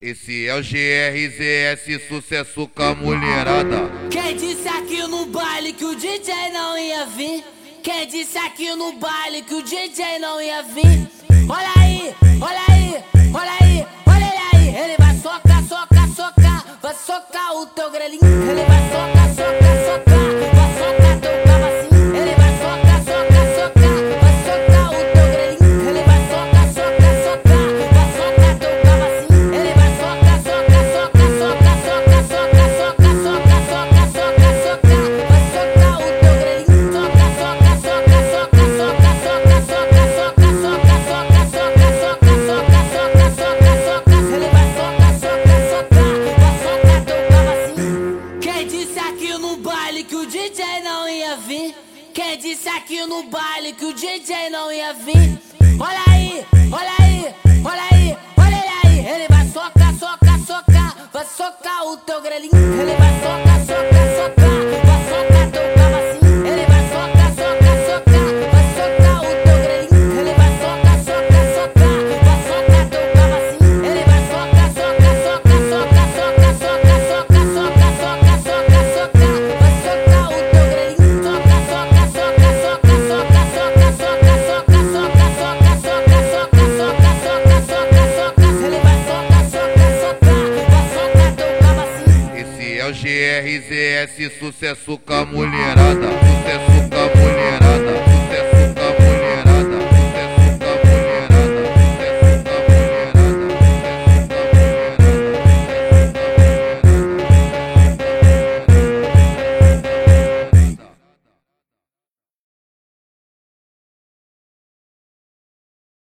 Esse é o GRZS, sucesso com a mulherada. Quem disse aqui no baile que o DJ não ia vir? Quem disse aqui no baile que o DJ não ia vir? Olha aí, olha aí, olha aí, olha ele aí. Ele vai socar, socar, socar, vai socar o teu grelhinho. Ele vai socar, socar, socar, vai socar teu cabo assim. Ele vai socar, socar, socar, vai socar o teu grelhinho. Ele vai socar, socar, socar, vai socar teu cabo assim. Ele vai socar, socar, socar, socar, socar, socar, socar, socar, socar, socar, socar, vai socar o teu grelhinho. Socar, socar, socar, socar, socar, socar, socar, socar, socar, socar, socar, socar, socar, socar, socar, socar. Ele vai socar, socar, socar, vai socar teu cabo assim. Quem disse aqui no baile que o DJ não ia vir? Quem disse aqui no baile que o DJ não ia vir? Olha aí, olha aí, olha aí, olha ele aí. Ele vai socar, socar, socar, vai socar o teu grelhinho. Ele vai socar, socar, socar, vai socar teu cabo assim. Ele vai socar, socar, socar, vai socar o teu grelhinho. Ele vai socar, socar, socar, vai socar teu cabo assim. Ele vai socar, socar, socar, socar, socar, socar, socar, socar, socar, socar, socar, vai socar o teu grelhinho. Socar, socar, socar, socar, socar, socar, socar, socar, socar, socar, socar, socar, socar, socar, socar, socar. Ele vai socar, socar, socar, vai socar teu cabo assim. Esse é o GRZS, sucesso com a mulherada. Sucesso com a mulherada.